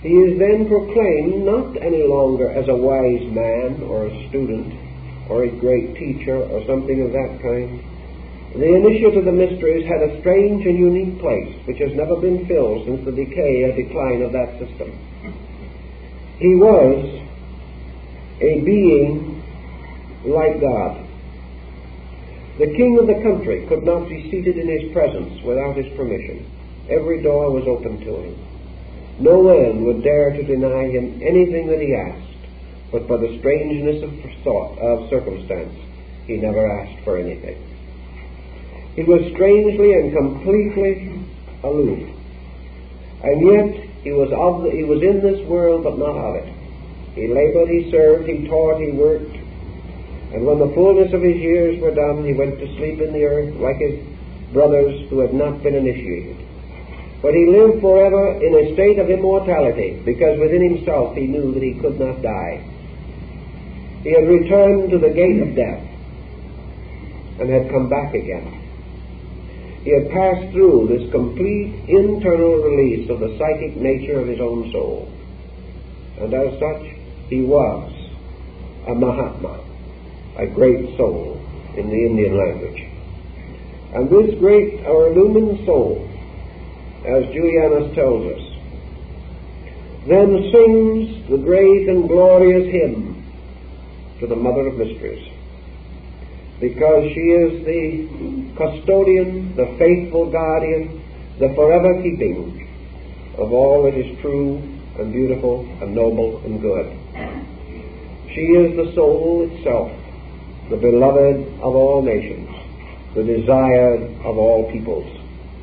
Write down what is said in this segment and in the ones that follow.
He is then proclaimed not any longer as a wise man or a student or a great teacher or something of that kind. The initiate of the mysteries had a strange and unique place which has never been filled since the decay or decline of that system. He was a being like God. The king of the country could not be seated in his presence without his permission. Every door was open to him. No man would dare to deny him anything that he asked, but for the strangeness of thought, of circumstance, he never asked for anything. He was strangely and completely aloof, and yet he was in this world but not of it. He labored, he served, he taught, he worked, and when the fullness of his years were done, he went to sleep in the earth like his brothers who had not been initiated. But he lived forever in a state of immortality, because within himself he knew that he could not die. He had returned to the gate of death and had come back again. He had passed through this complete internal release of the psychic nature of his own soul. And as such, he was a Mahatma, a great soul in the Indian language. And this great or illumined soul, as Julianus tells us, then sings the great and glorious hymn to the Mother of Mysteries, because she is the custodian, the faithful guardian, the forever keeping of all that is true and beautiful and noble and good. She is the soul itself, the beloved of all nations, the desired of all peoples.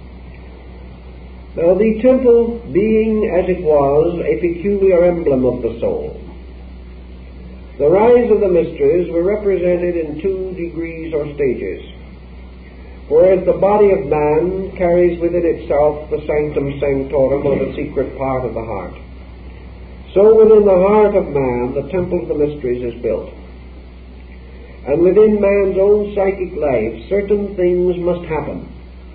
Now, the temple being, as it was, a peculiar emblem of the soul, the rise of the mysteries were represented in 2 degrees or stages. Whereas the body of man carries within itself the sanctum sanctorum, or the secret part of the heart, so within the heart of man the temple of the mysteries is built. And within man's own psychic life certain things must happen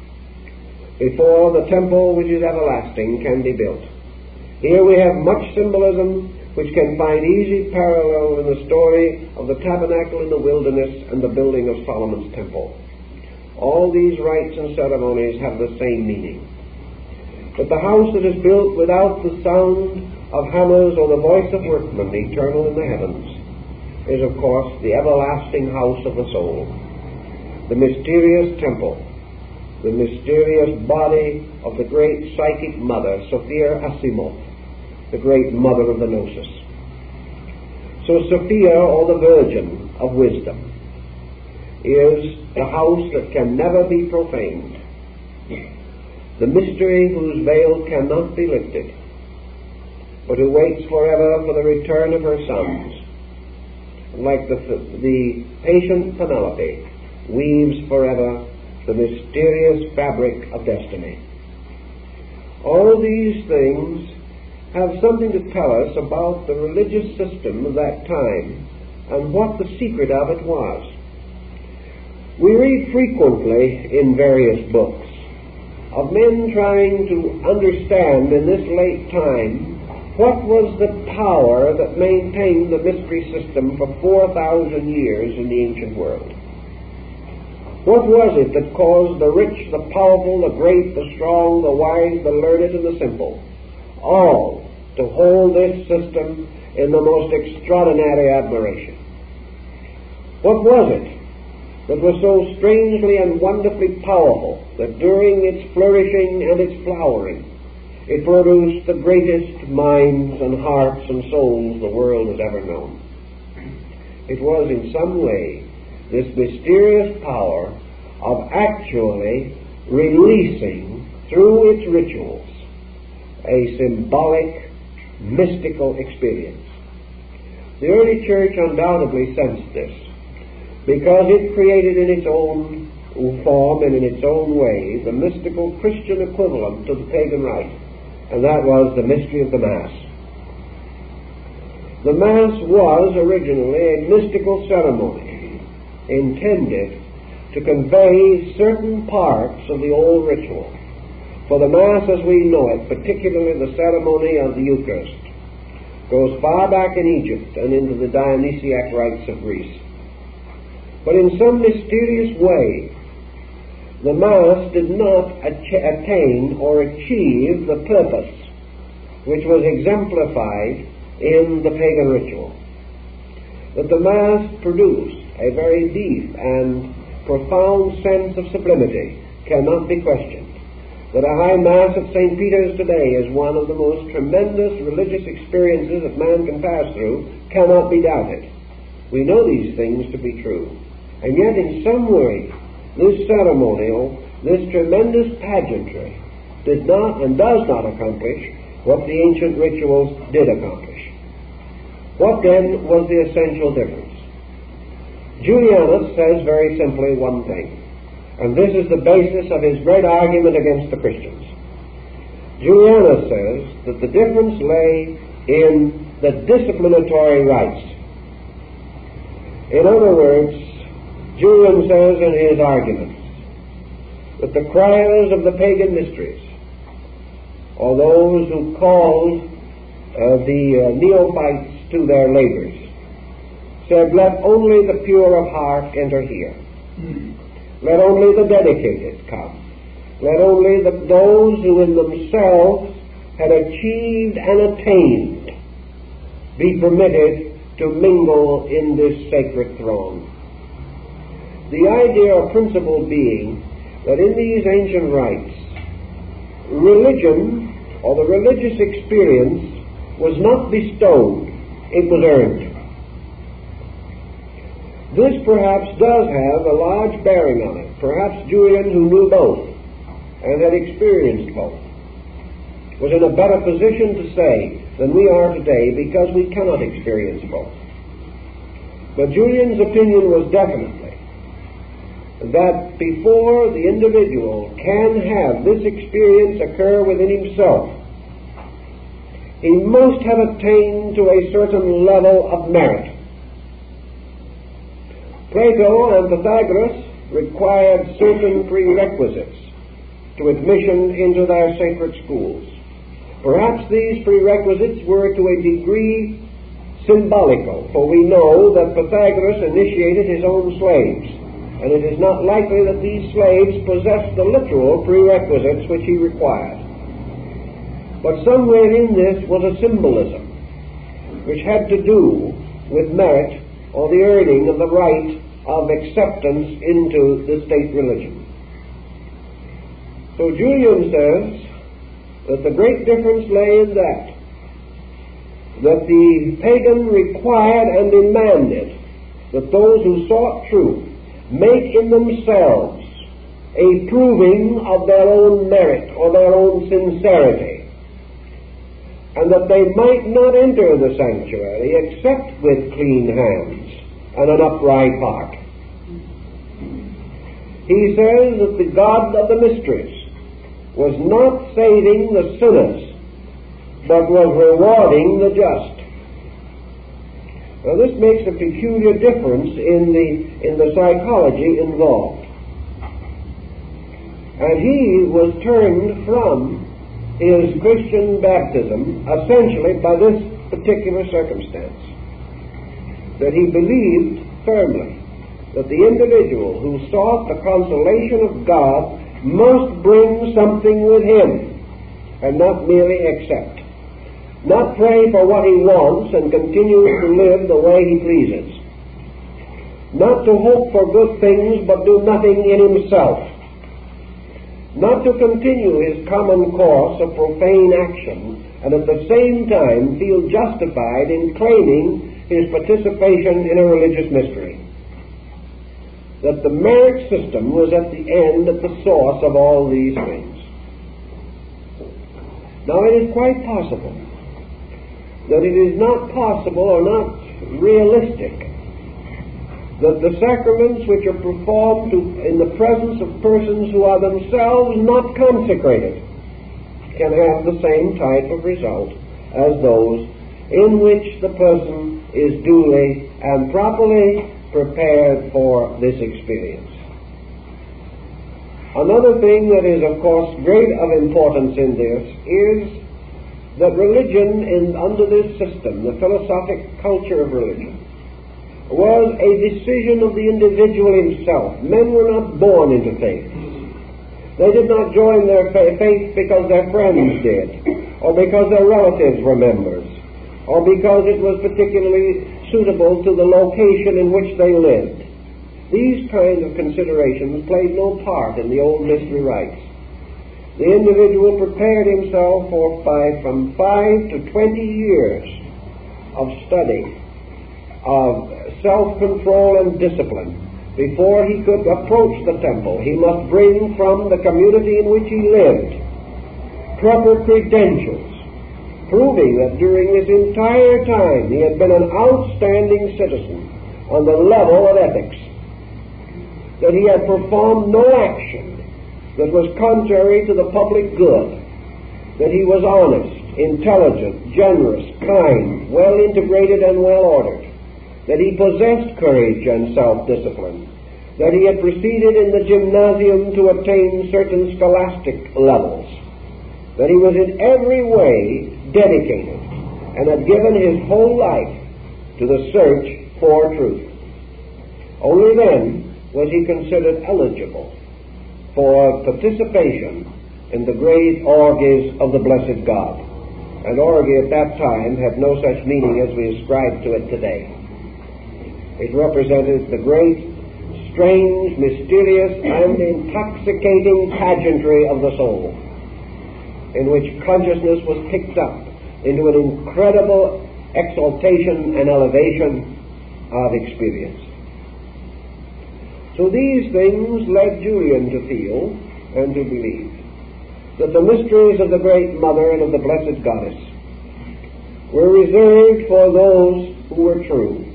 before the temple which is everlasting can be built. Here we have much symbolism which can find easy parallel in the story of the tabernacle in the wilderness and the building of Solomon's temple. All these rites and ceremonies have the same meaning. But the house that is built without the sound of hammers or the voice of workmen, eternal in the heavens, is of course the everlasting house of the soul, the mysterious temple, the mysterious body of the great psychic mother, Sophia Asimov, the great mother of the Gnosis. So Sophia, or the Virgin of Wisdom, is the house that can never be profaned, the mystery whose veil cannot be lifted, but who waits forever for the return of her sons, like the patient Penelope weaves forever the mysterious fabric of destiny. All these things have something to tell us about the religious system of that time and what the secret of it was. We read frequently in various books of men trying to understand in this late time what was the power that maintained the mystery system for 4,000 years in the ancient world. What was it that caused the rich, the powerful, the great, the strong, the wise, the learned, and the simple, all to hold this system in the most extraordinary admiration? What was it that was so strangely and wonderfully powerful that during its flourishing and its flowering it produced the greatest minds and hearts and souls the world has ever known? It was in some way this mysterious power of actually releasing through its rituals a symbolic, mystical experience. The early church undoubtedly sensed this, because it created in its own form and in its own way the mystical Christian equivalent to the pagan rite, and that was the mystery of the Mass. The Mass was originally a mystical ceremony intended to convey certain parts of the old ritual, For the Mass as we know it, particularly the ceremony of the Eucharist, goes far back in Egypt and into the Dionysiac rites of Greece. But in some mysterious way, the Mass did not attain or achieve the purpose which was exemplified in the pagan ritual. That the Mass produced a very deep and profound sense of sublimity cannot be questioned. That a high Mass at St. Peter's today is one of the most tremendous religious experiences that man can pass through cannot be doubted. We know these things to be true. And yet in some way, this ceremonial, this tremendous pageantry did not and does not accomplish what the ancient rituals did accomplish. What then was the essential difference? Julianus says very simply one thing, and this is the basis of his great argument against the Christians. Julianus says that the difference lay in the disciplinatory rites. In other words, Julian says in his arguments that the criers of the pagan mysteries, or those who called the neophytes to their labors, said, let only the pure of heart enter here. Let only the dedicated come. Let only those who in themselves had achieved and attained be permitted to mingle in this sacred throng. The idea or principle being that in these ancient rites, religion or the religious experience was not bestowed, it was earned. This perhaps does have a large bearing on it. Perhaps Julian, who knew both and had experienced both, was in a better position to say than we are today because we cannot experience both. But Julian's opinion was definitely that before the individual can have this experience occur within himself, he must have attained to a certain level of merit. Plato and Pythagoras required certain prerequisites to admission into their sacred schools. Perhaps these prerequisites were to a degree symbolical, for we know that Pythagoras initiated his own slaves, and it is not likely that these slaves possessed the literal prerequisites which he required. But somewhere in this was a symbolism which had to do with merit or the earning of the right of acceptance into the state religion. So Julian says that the great difference lay in that the pagan required and demanded that those who sought truth make in themselves a proving of their own merit or their own sincerity, and that they might not enter the sanctuary except with clean hands and an upright heart. He says that the God of the mysteries was not saving the sinners, but was rewarding the just. Now this makes a peculiar difference in the psychology involved. And he was turned from his Christian baptism essentially by this particular circumstance, that he believed firmly that the individual who sought the consolation of God must bring something with him and not merely accept. Not pray for what he wants and continue to live the way he pleases. Not to hope for good things but do nothing in himself. Not to continue his common course of profane action and at the same time feel justified in claiming his participation in a religious mystery. That the merit system was at the end, at the source of all these things. Now it is quite possible that it is not possible or not realistic that the sacraments which are performed in the presence of persons who are themselves not consecrated can have the same type of result as those in which the person is duly and properly prepared for this experience. Another thing that is, of course, great of importance in this is that religion, under this system, the philosophic culture of religion, was a decision of the individual himself. Men were not born into faith. They did not join their faith because their friends did, or because their relatives were members, or because it was particularly suitable to the location in which they lived. These kinds of considerations played no part in the old mystery rites. The individual prepared himself for from 5 to 20 years of study, of self-control and discipline. Before he could approach the temple, he must bring from the community in which he lived proper credentials, proving that during this entire time he had been an outstanding citizen on the level of ethics, that he had performed no action that was contrary to the public good, that he was honest, intelligent, generous, kind, well integrated and well ordered, that he possessed courage and self-discipline, that he had proceeded in the gymnasium to attain certain scholastic levels, that he was in every way dedicated and had given his whole life to the search for truth. Only then was he considered eligible for participation in the great orgies of the blessed God. An orgy at that time had no such meaning as we ascribe to it today. It represented the great, strange, mysterious, and intoxicating pageantry of the soul, in which consciousness was picked up into an incredible exaltation and elevation of experience. So these things led Julian to feel and to believe that the mysteries of the Great Mother and of the Blessed Goddess were reserved for those who were true,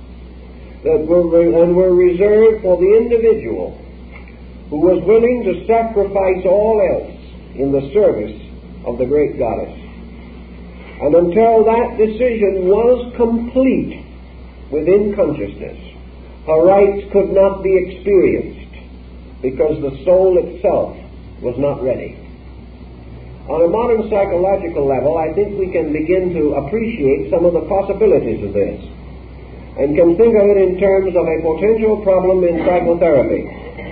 and were reserved for the individual who was willing to sacrifice all else in the service of the Great Goddess. And until that decision was complete within consciousness, her rights could not be experienced because the soul itself was not ready. On a modern psychological level, I think we can begin to appreciate some of the possibilities of this, and can think of it in terms of a potential problem in psychotherapy.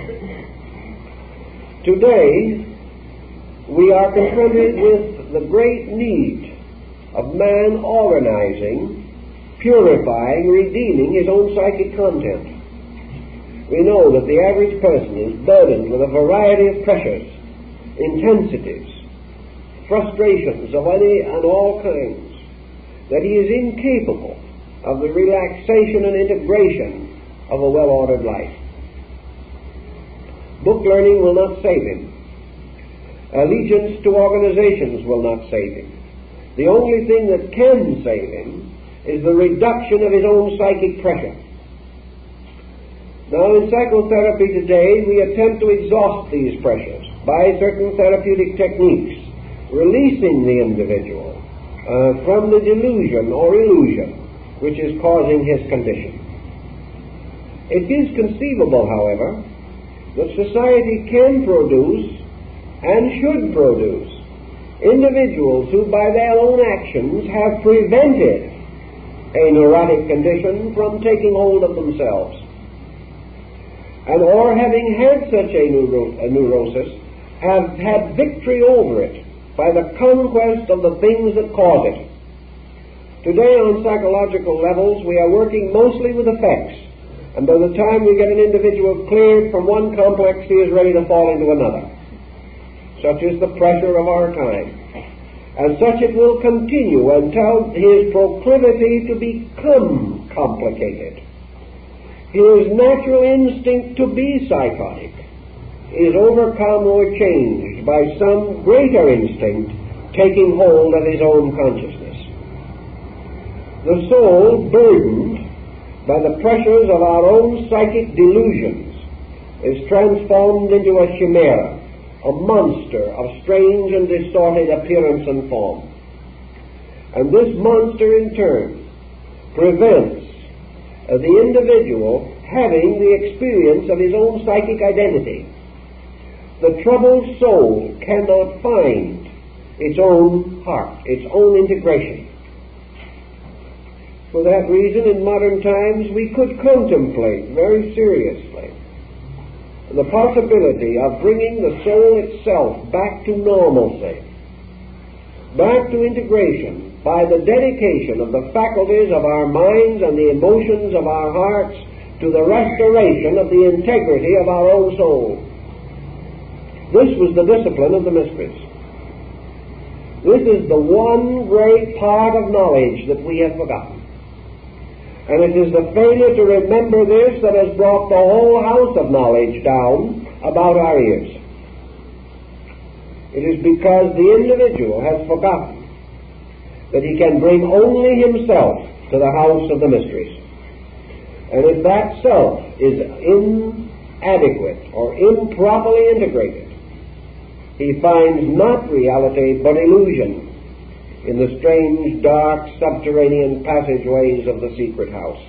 Today, we are confronted with the great need of man organizing, purifying, redeeming his own psychic content. We know that the average person is burdened with a variety of pressures, intensities, frustrations of any and all kinds, that he is incapable of the relaxation and integration of a well-ordered life. Book learning will not save him. Allegiance to organizations will not save him. The only thing that can save him is the reduction of his own psychic pressure. Now, in psychotherapy today, we attempt to exhaust these pressures by certain therapeutic techniques, releasing the individual from the delusion or illusion which is causing his condition. It is conceivable, however, that society can produce and should produce individuals who, by their own actions, have prevented a neurotic condition from taking hold of themselves, and or having had such a neurosis, have had victory over it by the conquest of the things that cause it. Today, on psychological levels, we are working mostly with effects, and by the time we get an individual cleared from one complex, he is ready to fall into another. Such is the pressure of our time. And such it will continue until his proclivity to become complicated, his natural instinct to be psychotic, is overcome or changed by some greater instinct taking hold of his own consciousness. The soul, burdened by the pressures of our own psychic delusions, is transformed into a chimera, a monster of strange and distorted appearance and form. And this monster, in turn, prevents the individual having the experience of his own psychic identity. the troubled soul cannot find its own heart, its own integration. For that reason, in modern times, we could contemplate very seriously the possibility of bringing the soul itself back to normalcy, back to integration, by the dedication of the faculties of our minds and the emotions of our hearts to the restoration of the integrity of our own soul. This was the discipline of the mysteries. This is the one great part of knowledge that we have forgotten. And it is the failure to remember this that has brought the whole house of knowledge down about our ears. It is because the individual has forgotten that he can bring only himself to the house of the mysteries. And if that self is inadequate or improperly integrated, he finds not reality but illusion in the strange, dark, subterranean passageways of the secret house.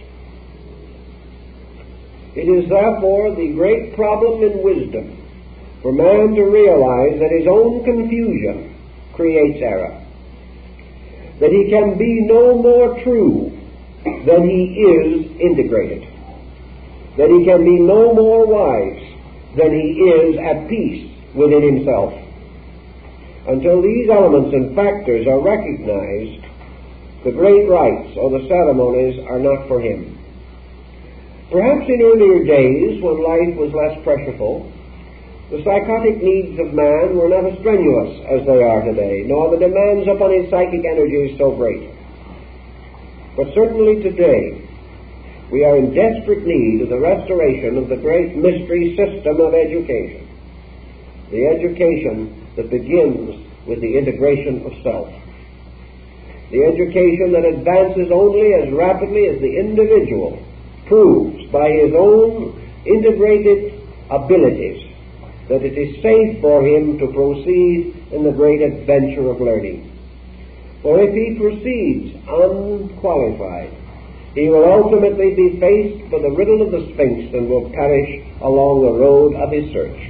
It is therefore the great problem in wisdom for man to realize that his own confusion creates error, that he can be no more true than he is integrated, that he can be no more wise than he is at peace within himself. Until these elements and factors are recognized, the great rites or the ceremonies are not for him. Perhaps in earlier days, when life was less pressureful, the psychotic needs of man were not as strenuous as they are today, nor the demands upon his psychic energies so great. But certainly today, we are in desperate need of the restoration of the great mystery system of education, the education that begins with the integration of self, the education that advances only as rapidly as the individual proves by his own integrated abilities that it is safe for him to proceed in the great adventure of learning. For if he proceeds unqualified, he will ultimately be faced with the riddle of the Sphinx and will perish along the road of his search.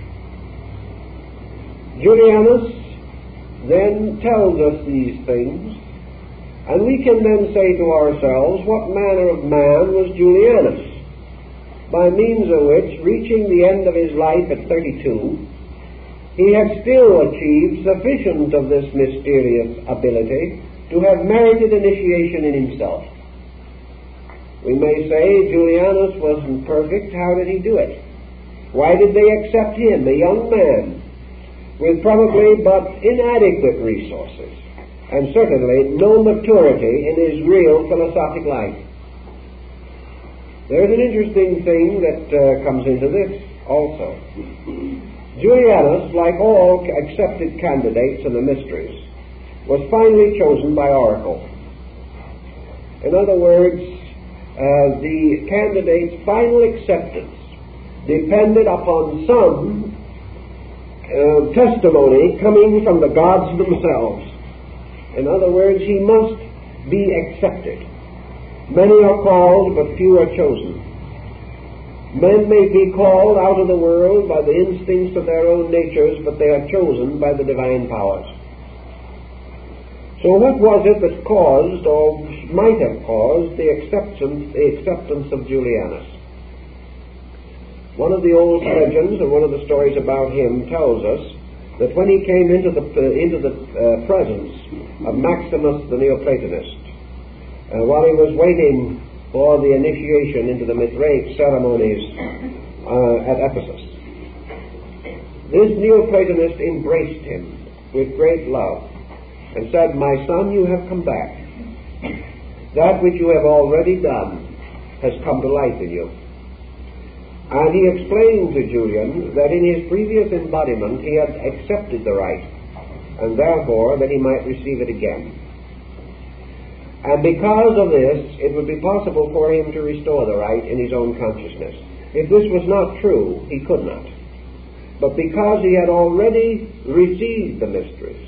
Julianus then tells us these things, and we can then say to ourselves, what manner of man was Julianus, by means of which, reaching the end of his life at 32, he had still achieved sufficient of this mysterious ability to have merited initiation in himself. We may say Julianus wasn't perfect. How did he do it? Why did they accept him, a young man, with probably but inadequate resources, and certainly no maturity in his real philosophic life? There's an interesting thing that comes into this also. Julianus, like all accepted candidates in the mysteries, was finally chosen by oracle. In other words, the candidate's final acceptance depended upon some testimony coming from the gods themselves. In other words, he must be accepted. Many are called, but few are chosen. Men may be called out of the world by the instincts of their own natures, but they are chosen by the divine powers. So what was it that caused, or might have caused, the acceptance of Julianus? One of the old legends, or one of the stories about him, tells us that when he came into the presence of Maximus the Neoplatonist, while he was waiting for the initiation into the Mithraic ceremonies at Ephesus, this Neoplatonist embraced him with great love and said, "My son, you have come back. That which you have already done has come to life in you." And he explained to Julian that in his previous embodiment he had accepted the right, and therefore that he might receive it again. And because of this, it would be possible for him to restore the right in his own consciousness. If this was not true, he could not. But because he had already received the mysteries,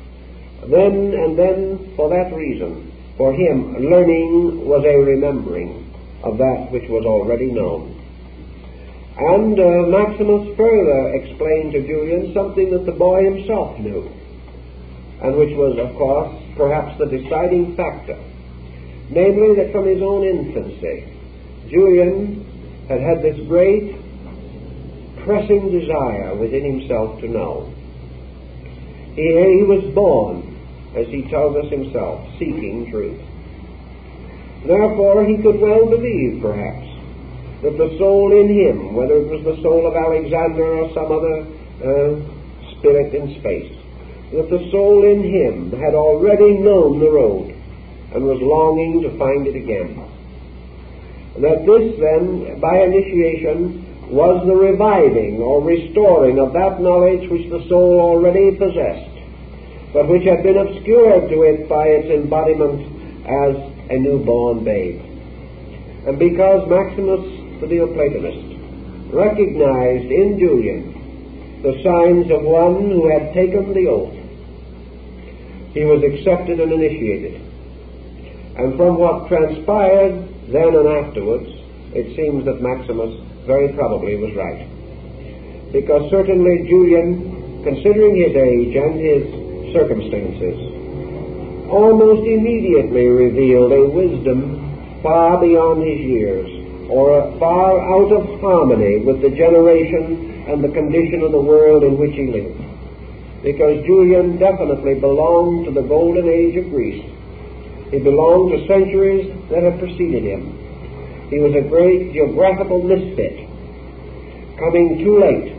then for that reason, for him, learning was a remembering of that which was already known. And Maximus further explained to Julian something that the boy himself knew, and which was, of course, perhaps the deciding factor, namely that from his own infancy, Julian had had this great, pressing desire within himself to know. He was born, as he tells us himself, seeking truth. Therefore, he could well believe, perhaps, that the soul in him, whether it was the soul of Alexander or some other spirit in space, that the soul in him had already known the road and was longing to find it again. That this then, by initiation, was the reviving or restoring of that knowledge which the soul already possessed, but which had been obscured to it by its embodiment as a newborn babe. And because Maximus, the Neoplatonist, recognized in Julian the signs of one who had taken the oath, he was accepted and initiated. And from what transpired then and afterwards, it seems that Maximus very probably was right. Because certainly Julian, considering his age and his circumstances, almost immediately revealed a wisdom far beyond his years, or far out of harmony with the generation and the condition of the world in which he lived. Because Julian definitely belonged to the golden age of Greece. He belonged to centuries that had preceded him. He was a great geographical misfit, coming too late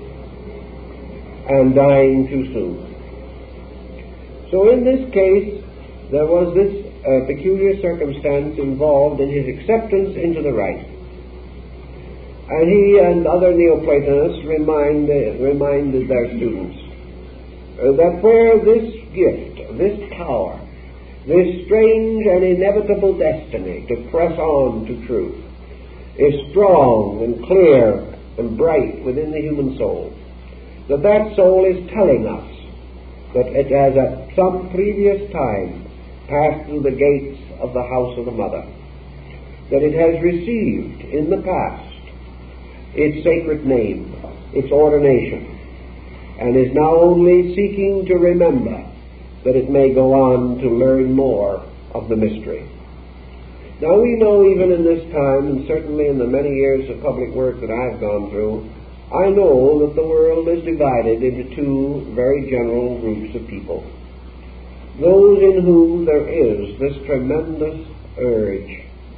and dying too soon. So in this case, there was this peculiar circumstance involved in his acceptance into the right. And he and other Neoplatonists reminded their students that where this gift, this power, this strange and inevitable destiny to press on to truth is strong and clear and bright within the human soul, that soul is telling us that it has at some previous time passed through the gates of the house of the mother, that it has received in the past its sacred name, its ordination, and is now only seeking to remember that it may go on to learn more of the mystery. Now we know even in this time, and certainly in the many years of public work that I've gone through, I know that the world is divided into two very general groups of people. Those in whom there is this tremendous urge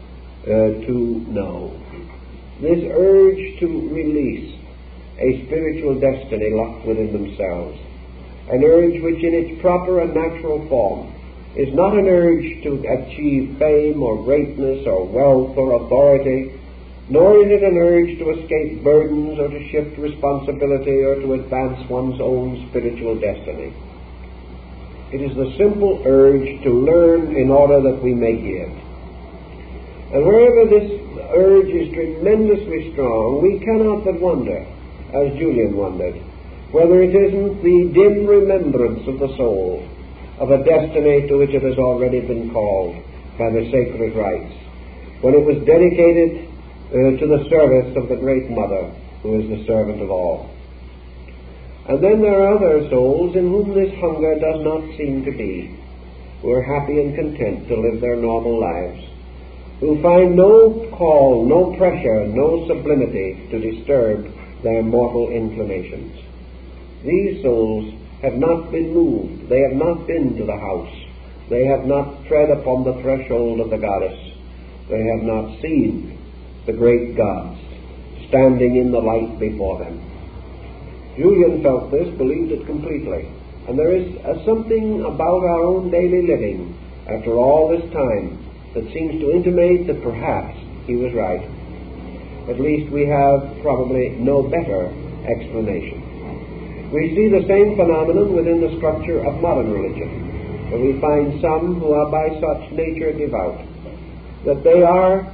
to know, this urge to release a spiritual destiny locked within themselves, an urge which in its proper and natural form is not an urge to achieve fame or greatness or wealth or authority, nor is it an urge to escape burdens or to shift responsibility or to advance one's own spiritual destiny. It is the simple urge to learn in order that we may give. And wherever this urge is tremendously strong, we cannot but wonder, as Julian wondered, whether it isn't the dim remembrance of the soul of a destiny to which it has already been called by the sacred rites, when it was dedicated to the service of the Great Mother, who is the servant of all. And then there are other souls in whom this hunger does not seem to be, who are happy and content to live their normal lives, who find no call, no pressure, no sublimity to disturb their mortal inclinations. These souls have not been moved. They have not been to the house. They have not tread upon the threshold of the goddess. They have not seen the great gods standing in the light before them. Julian felt this, believed it completely. And there is something about our own daily living after all this time that seems to intimate that perhaps he was right. At least we have probably no better explanation. We see the same phenomenon within the structure of modern religion, where we find some who are by such nature devout, that they are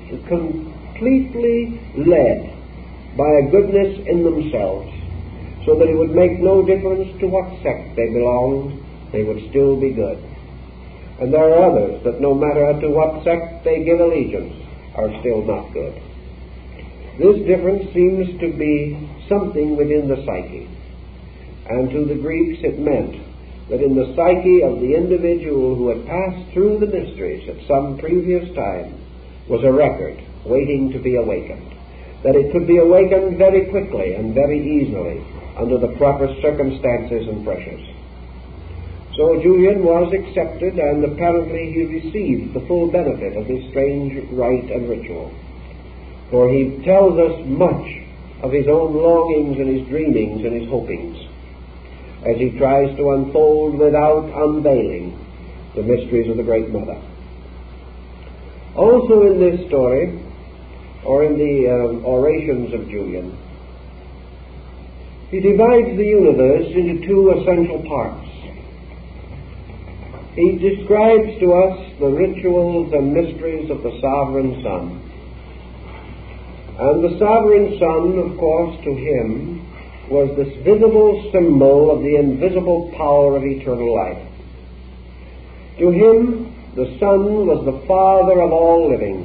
completely led by a goodness in themselves, so that it would make no difference to what sect they belonged, they would still be good. And there are others that no matter to what sect they give allegiance are still not good. This difference seems to be something within the psyche. And to the Greeks it meant that in the psyche of the individual who had passed through the mysteries at some previous time was a record waiting to be awakened. That it could be awakened very quickly and very easily under the proper circumstances and pressures. So Julian was accepted, and apparently he received the full benefit of this strange rite and ritual. For he tells us much of his own longings and his dreamings and his hopings as he tries to unfold without unveiling the mysteries of the Great Mother. Also in this story, or in the orations of Julian, he divides the universe into two essential parts. He describes to us the rituals and mysteries of the Sovereign Son. And the Sovereign Son, of course, to him, was this visible symbol of the invisible power of eternal life. To him, the Son was the Father of all living,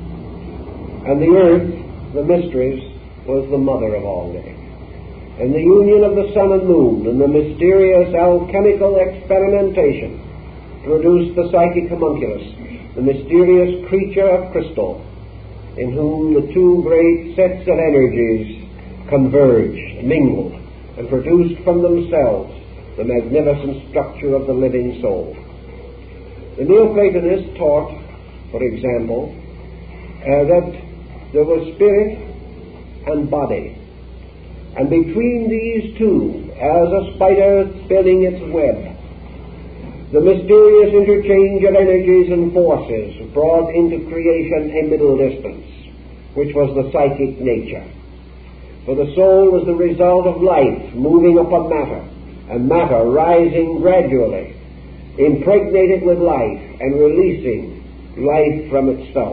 and the earth, the mysteries, was the mother of all living. And the union of the sun and moon and the mysterious alchemical experimentation produced the psychic homunculus, the mysterious creature of crystal, in whom the two great sets of energies converged, mingled, and produced from themselves the magnificent structure of the living soul. The Neoplatonists taught, for example, that there was spirit and body, and between these two, as a spider spinning its web, the mysterious interchange of energies and forces brought into creation a middle distance, which was the psychic nature. For the soul was the result of life moving upon matter, and matter rising gradually, impregnated with life and releasing life from itself.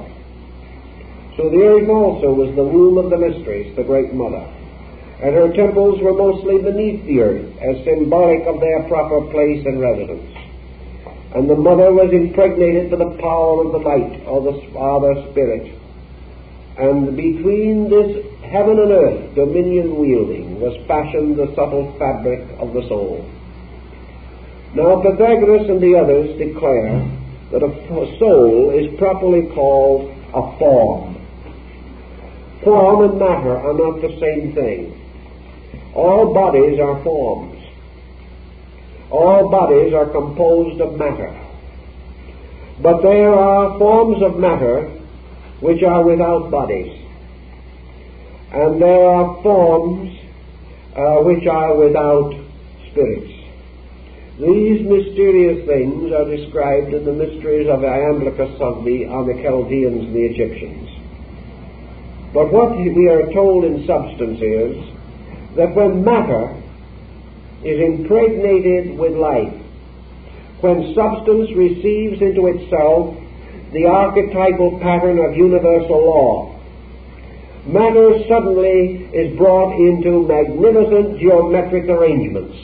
So the earth also was the womb of the mysteries, the Great Mother, and her temples were mostly beneath the earth as symbolic of their proper place and residence. And the Mother was impregnated with the power of the light, or the Father Spirit. And between this heaven and earth, dominion wielding, was fashioned the subtle fabric of the soul. Now Pythagoras and the others declare that a soul is properly called a form. Form and matter are not the same thing. All bodies are forms. All bodies are composed of matter. But there are forms of matter which are without bodies. And there are forms which are without spirits. These mysterious things are described in the mysteries of Iamblichus on the Chaldeans and the Egyptians. But what we are told in substance is that when matter is impregnated with life, when substance receives into itself the archetypal pattern of universal law, matter suddenly is brought into magnificent geometric arrangements.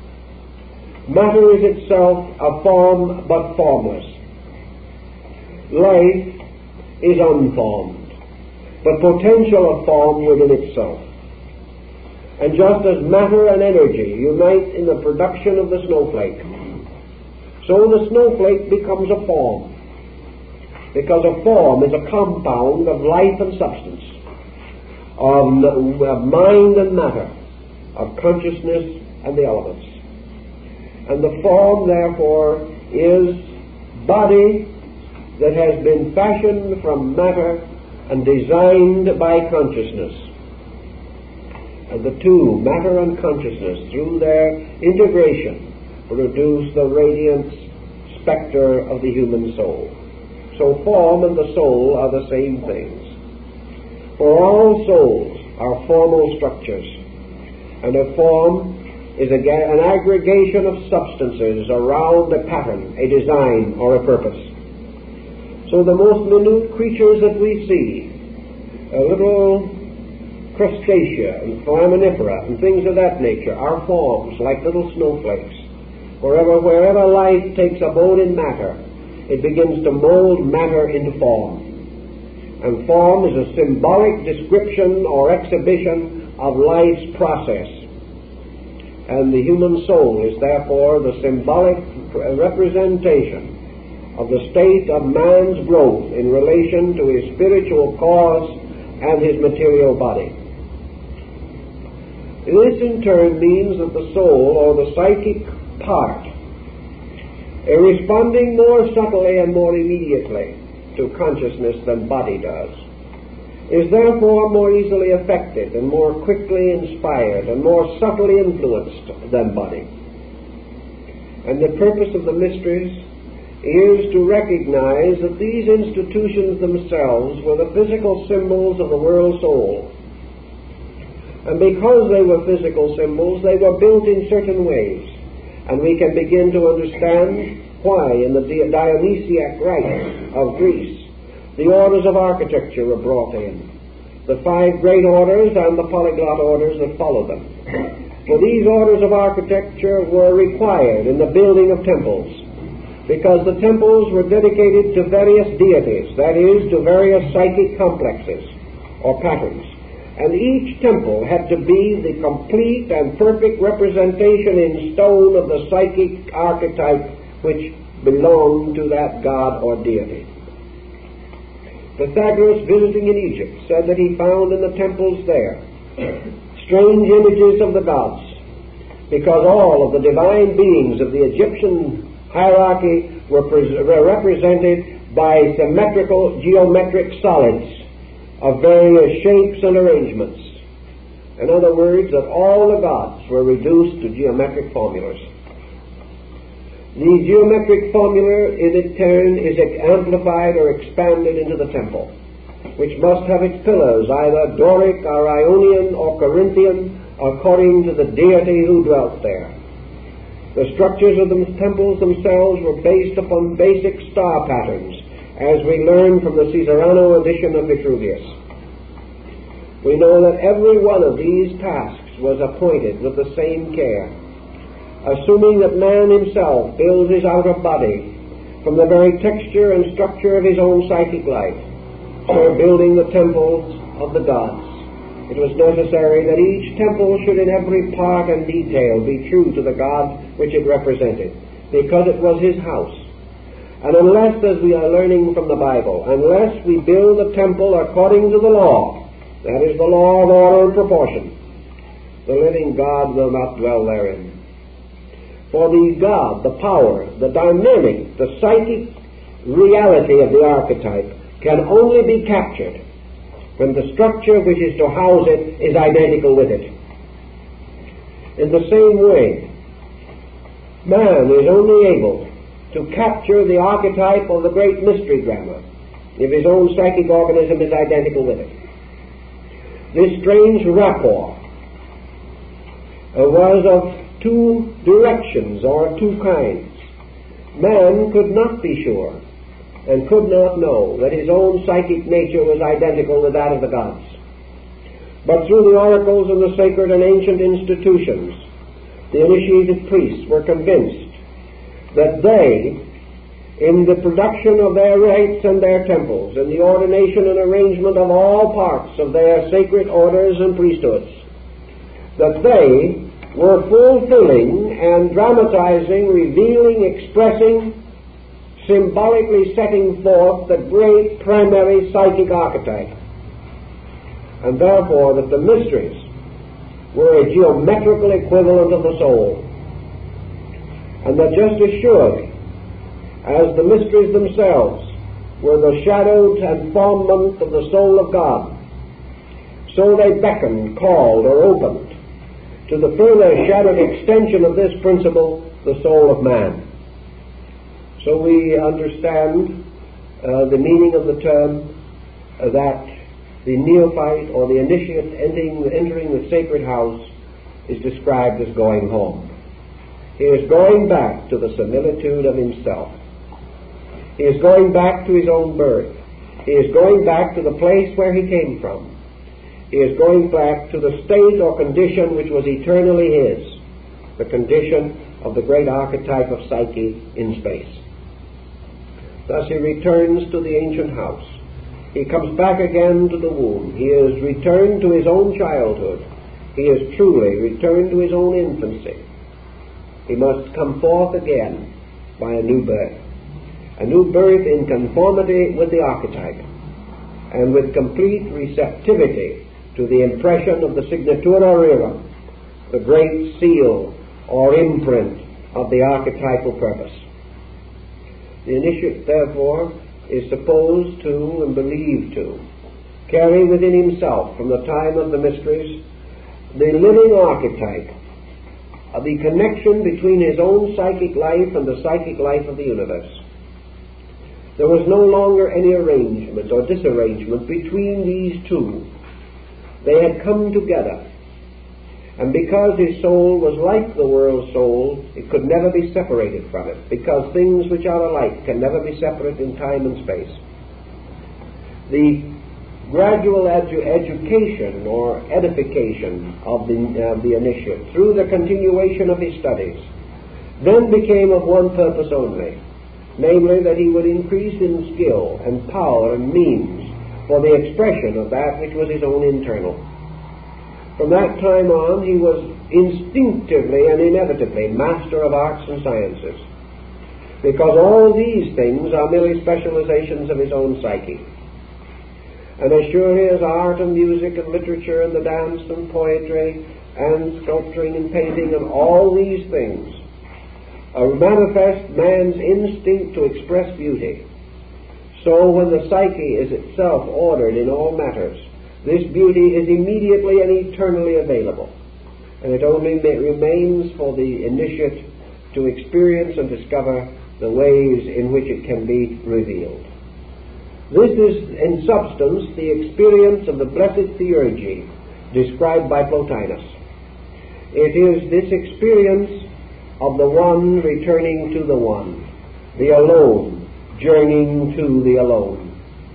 Matter is itself a form but formless. Life is unformed, but potential of form within itself. And just as matter and energy unite in the production of the snowflake, so the snowflake becomes a form, because a form is a compound of life and substance, of mind and matter, of consciousness and the elements. And the form, therefore, is body that has been fashioned from matter and designed by consciousness. And the two, matter and consciousness, through their integration, produce the radiant spectre of the human soul. So form and the soul are the same things. For all souls are formal structures, and a form is an aggregation of substances around a pattern, a design, or a purpose. So the most minute creatures that we see, little crustacea and foraminifera and things of that nature, are forms like little snowflakes. Wherever life takes abode in matter, it begins to mold matter into form. and form is a symbolic description or exhibition of life's process. And the human soul is therefore the symbolic representation of the state of man's growth in relation to his spiritual cause and his material body. This in turn means that the soul, or the psychic part, responding more subtly and more immediately to consciousness than body does, is therefore more easily affected and more quickly inspired and more subtly influenced than body. And the purpose of the mysteries is to recognize that these institutions themselves were the physical symbols of the world soul. And because they were physical symbols, they were built in certain ways. And we can begin to understand why in the Dionysiac rites of Greece the orders of architecture were brought in, the 5 great orders and the polyglot orders that followed them. For these orders of architecture were required in the building of temples, because the temples were dedicated to various deities, that is, to various psychic complexes or patterns. And each temple had to be the complete and perfect representation in stone of the psychic archetype which belonged to that god or deity. Pythagoras, visiting in Egypt, said that he found in the temples there strange images of the gods, because all of the divine beings of the Egyptian hierarchy were represented by symmetrical geometric solids of various shapes and arrangements. In other words, that all the gods were reduced to geometric formulas. The geometric formula in turn is amplified or expanded into the temple, which must have its pillars either Doric or Ionian or Corinthian according to the deity who dwelt there. The structures of the temples themselves were based upon basic star patterns, as we learn from the Caesarano edition of Vitruvius. We know that every one of these tasks was appointed with the same care, assuming that man himself builds his outer body from the very texture and structure of his own psychic life, so building the temples of the gods. It was necessary that each temple should in every part and detail be true to the God which it represented, because it was his house. And unless, as we are learning from the Bible, unless we build a temple according to the law, that is the law of order and proportion, the living God will not dwell therein. For the God, the power, the dynamic, the psychic reality of the archetype can only be captured when the structure which is to house it is identical with it. In the same way, man is only able to capture the archetype of the great mystery grammar if his own psychic organism is identical with it. This strange rapport was of 2 directions or 2 kinds. Man could not be sure and could not know that his own psychic nature was identical with that of the gods. But through the oracles and the sacred and ancient institutions, the initiated priests were convinced that they, in the production of their rites and their temples, in the ordination and arrangement of all parts of their sacred orders and priesthoods, that they were fulfilling and dramatizing, revealing, expressing, symbolically setting forth the great primary psychic archetype, and therefore that the mysteries were a geometrical equivalent of the soul, and that just as surely as the mysteries themselves were the shadowed and formament of the soul of God, so they beckoned, called, or opened to the further shadowed extension of this principle, the soul of man. So we understand the meaning of the term that the neophyte or the initiate entering the sacred house is described as going home. He is going back to the similitude of himself. He is going back to his own birth. He is going back to the place where he came from. He is going back to the state or condition which was eternally his, the condition of the great archetype of Psyche in space. Thus he returns to the ancient house, He comes back again to the womb. He is returned to his own childhood. He is truly returned to his own infancy. He must come forth again by a new birth. A new birth in conformity with the archetype and with complete receptivity to the impression of the signatura rerum, the great seal or imprint of the archetypal purpose. The initiate, therefore, is supposed to and believed to carry within himself, from the time of the mysteries, the living archetype of the connection between his own psychic life and the psychic life of the universe. There was no longer any arrangement or disarrangement between these two. They had come together. And because his soul was like the world's soul, it could never be separated from it, because things which are alike can never be separate in time and space. The gradual education or edification of the initiate through the continuation of his studies then became of one purpose only, namely that he would increase in skill and power and means for the expression of that which was his own internal. From that time on, he was instinctively and inevitably master of arts and sciences, because all these things are merely specializations of his own psyche. And as surely as art and music and literature and the dance and poetry and sculpturing and painting and all these things manifest man's instinct to express beauty, so when the psyche is itself ordered in all matters, this beauty is immediately and eternally available, and it only remains for the initiate to experience and discover the ways in which it can be revealed. This is, in substance, the experience of the blessed theurgy described by Plotinus. It is this experience of the one returning to the one, the alone journeying to the alone.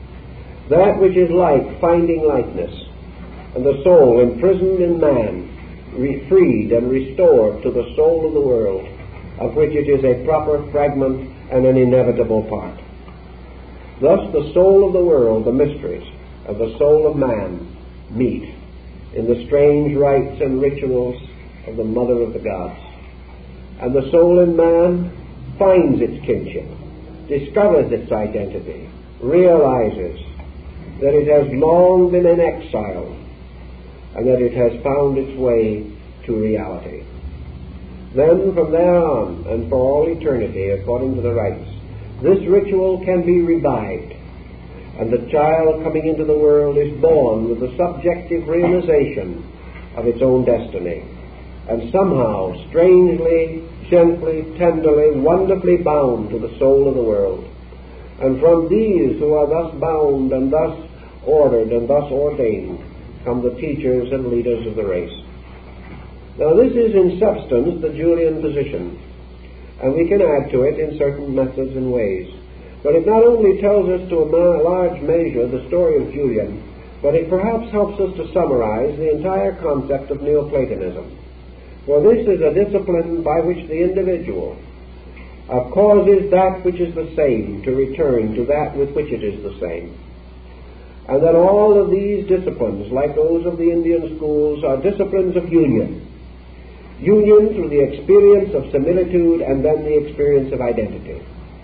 That which is like finding likeness, and the soul imprisoned in man, freed and restored to the soul of the world, of which it is a proper fragment and an inevitable part. Thus the soul of the world, the mysteries, and the soul of man meet in the strange rites and rituals of the Mother of the Gods. And the soul in man finds its kinship, discovers its identity, realizes that it has long been in exile, and that it has found its way to reality. Then from there on, and for all eternity, according to the rites, this ritual can be revived, and the child coming into the world is born with the subjective realization of its own destiny, and somehow, strangely, gently, tenderly, wonderfully bound to the soul of the world. And from these who are thus bound and thus ordered and thus ordained come the teachers and leaders of the race. Now this is in substance the Julian position, and we can add to it in certain methods and ways. But it not only tells us to a large measure the story of Julian, but it perhaps helps us to summarize the entire concept of Neoplatonism. For this is a discipline by which the individual causes that which is the same to return to that with which it is the same. And that all of these disciplines, like those of the Indian schools, are disciplines of union. Union through the experience of similitude and then the experience of identity.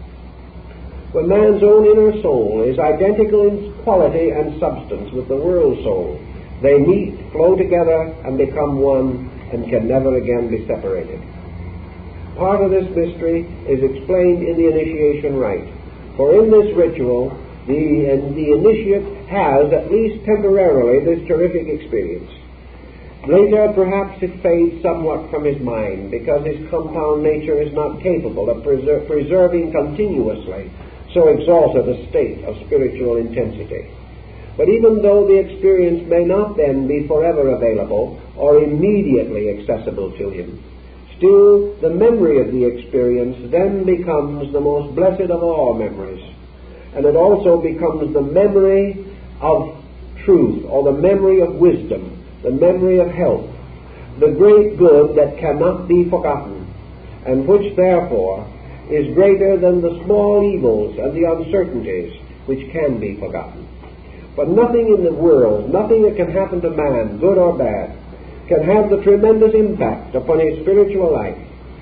When man's own inner soul is identical in quality and substance with the world soul, they meet, flow together, and become one, and can never again be separated. Part of this mystery is explained in the initiation rite. For in this ritual, the initiate has, at least temporarily, this terrific experience. Later, perhaps it fades somewhat from his mind, because his compound nature is not capable of preserving continuously so exalted a state of spiritual intensity. But even though the experience may not then be forever available or immediately accessible to him, still the memory of the experience then becomes the most blessed of all memories. And it also becomes the memory of truth, or the memory of wisdom, the memory of health, the great good that cannot be forgotten, and which therefore is greater than the small evils and the uncertainties which can be forgotten. But nothing in the world, nothing that can happen to man, good or bad, can have the tremendous impact upon his spiritual life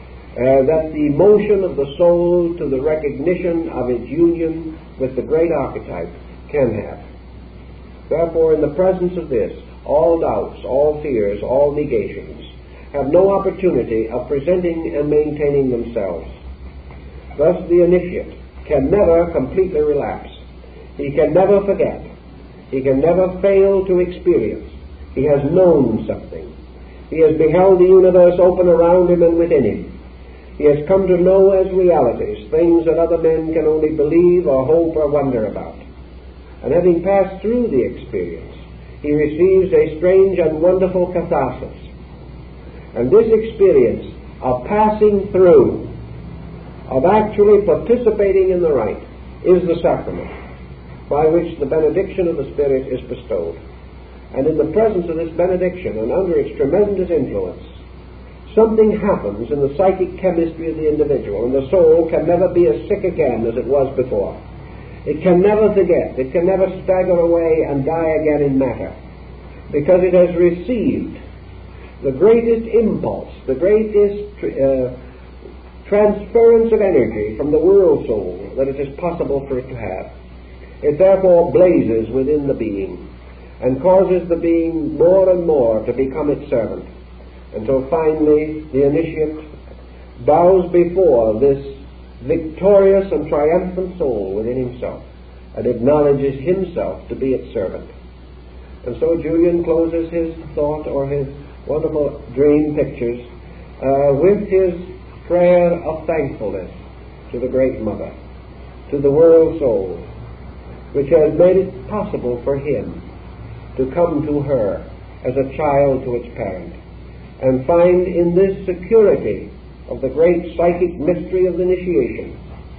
that the motion of the soul to the recognition of its union with the great archetype can have. Therefore, in the presence of this, all doubts, all fears, all negations have no opportunity of presenting and maintaining themselves. Thus, the initiate can never completely relapse. He can never forget. He can never fail to experience. He has known something. He has beheld the universe open around him and within him. He has come to know as realities things that other men can only believe or hope or wonder about. And having passed through the experience, he receives a strange and wonderful catharsis. And this experience of passing through, of actually participating in the rite, is the sacrament by which the benediction of the Spirit is bestowed. And in the presence of this benediction and under its tremendous influence, something happens in the psychic chemistry of the individual, and the soul can never be as sick again as it was before. It can never forget. It can never stagger away and die again in matter, because it has received the greatest impulse, the greatest transference of energy from the world soul that it is possible for it to have. It therefore blazes within the being and causes the being more and more to become its servant, until finally the initiate bows before this victorious and triumphant soul within himself and acknowledges himself to be its servant. And so Julian closes his thought or his wonderful dream pictures with his prayer of thankfulness to the Great Mother, to the world soul, which has made it possible for him to come to her as a child to its parent, and find in this security of the great psychic mystery of the initiation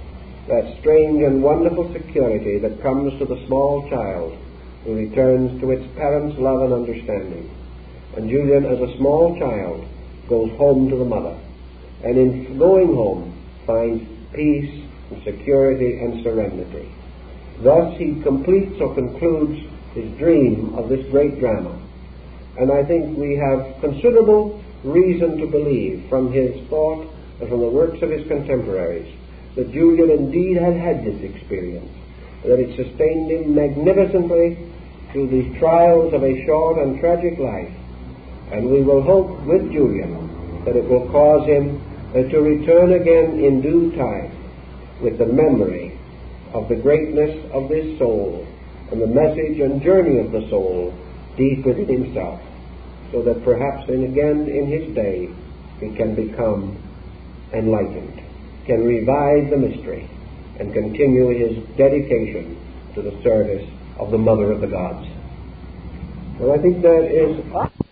that strange and wonderful security that comes to the small child who returns to its parents' love and understanding. And Julian, as a small child, goes home to the mother, and in going home finds peace and security and serenity. Thus he completes or concludes his dream of this great drama. And I think we have considerable reason to believe from his thought and from the works of his contemporaries that Julian indeed had this experience, that it sustained him magnificently through the trials of a short and tragic life. And we will hope with Julian that it will cause him to return again in due time with the memory of the greatness of this soul and the message and journey of the soul deep within himself, so that perhaps again in his day he can become enlightened, can revive the mystery, and continue his dedication to the service of the Mother of the Gods. Well, I think that is